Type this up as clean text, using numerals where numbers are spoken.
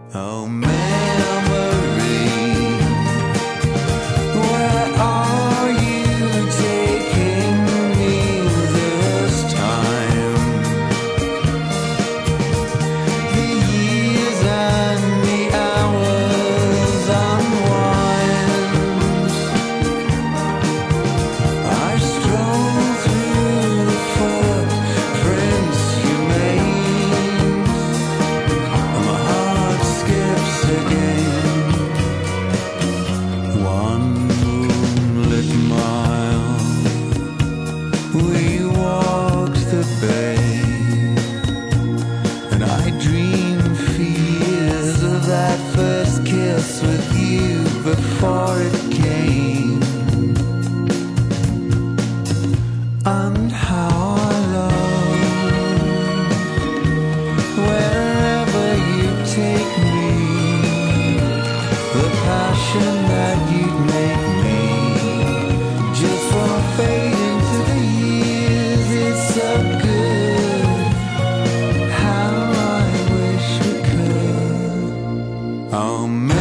Oh, memory, where are you taking me this time? The years and the hours unwind. I stroll through the footprints you made, and my heart skips again. One moonlit mile, we walked the bay, and I dreamed for years of that first kiss with you before it came, and how I love wherever you take me, the passion that you'd make me just for fading to the years. It's so good, how I wish we could. Oh,